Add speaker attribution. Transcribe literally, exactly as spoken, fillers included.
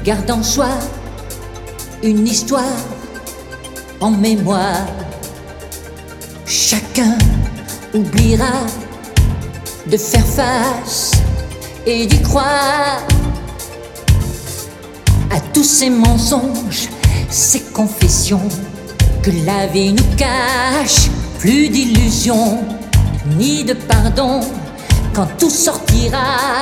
Speaker 1: garde en soi une histoire en mémoire. Chacun oubliera de faire face et d'y croire à tous ces mensonges, ces confessions que la vie nous cache. Plus d'illusions ni de pardon quand tout sortira